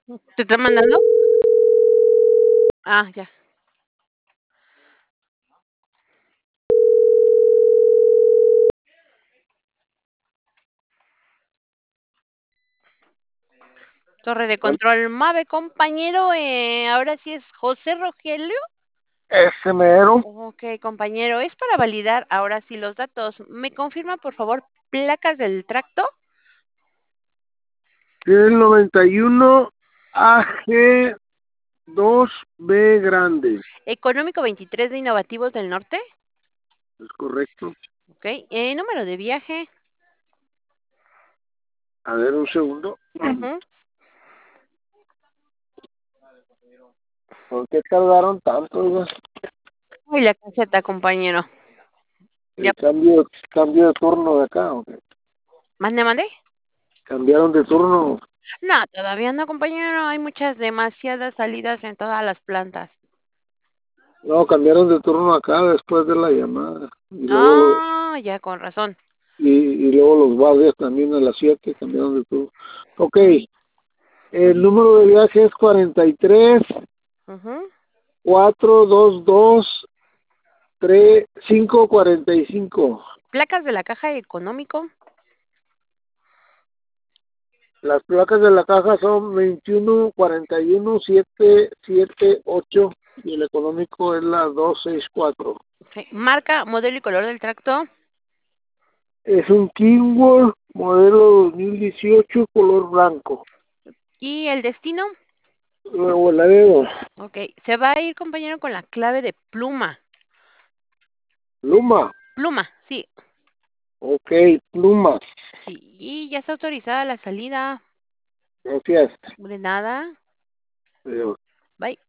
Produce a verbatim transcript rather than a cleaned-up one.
¿Te está mandando? Ah, ya. Torre de Bueno, control Mave, compañero. Eh, ahora sí es José Rogelio. ese mero, Ok, compañero, es para validar ahora sí los datos. ¿Me confirma, por favor, placas del tracto? el noventa y uno A G dos B grande, Económico veintitrés de Innovativos del Norte. es correcto. Ok, eh, número de viaje. A ver, un segundo. Ujú. ¿Por qué tardaron tanto? Oiga? Y la caseta, compañero. Ya. El cambio, cambio de turno de acá, ¿o qué? ¿Mande, mande? Cambiaron de turno. No, todavía no, compañero. Hay muchas, demasiadas salidas en todas las plantas. No, cambiaron de turno acá después de la llamada. Y luego, lo- Ah, ya, con razón. y, y luego los guardias también a las siete cambiaron de turno. Ok, Mm, el número de viaje es cuarenta y tres ujú. cuatro dos dos tres cinco cuarenta y cinco. Placas de la caja económico. Las placas de la caja son veintiuno cuarenta y uno siete siete ocho y el económico es la doscientos sesenta y cuatro. Ok, marca, modelo y color del tracto. Es un Kenworth modelo dos mil dieciocho color blanco. Y el destino. Nuevo Laredo. Ok, se va a ir, compañero, con la clave de pluma. Luma. Pluma, sí. Ok, Pluma. Sí, y ya está autorizada la salida. Gracias. De nada. Adiós. Bye.